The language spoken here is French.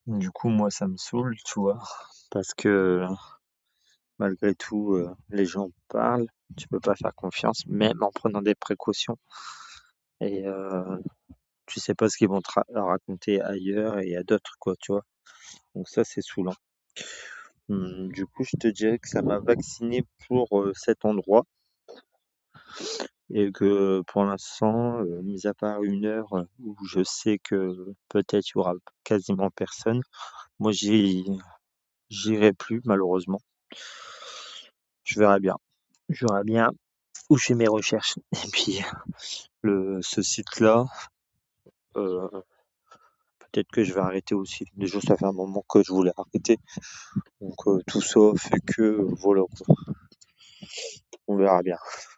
Du coup, moi, ça me saoule, tu vois, parce que malgré tout, les gens parlent, tu peux pas faire confiance, même en prenant des précautions. Et tu sais pas ce qu'ils vont raconter ailleurs et à d'autres, quoi, tu vois. Donc ça, c'est saoulant. Du coup, je te dirais que ça m'a vacciné pour cet endroit et que pour l'instant, mis à part une heure où je sais que peut-être il y aura quasiment personne, moi, j'irai plus, malheureusement. Je verrai bien. Je verrai bien où je fais mes recherches. Et puis, ce site-là, euh, peut-être que je vais arrêter aussi. Déjà, ça fait un moment que je voulais arrêter. Donc, tout ça fait que, voilà, quoi. On verra bien.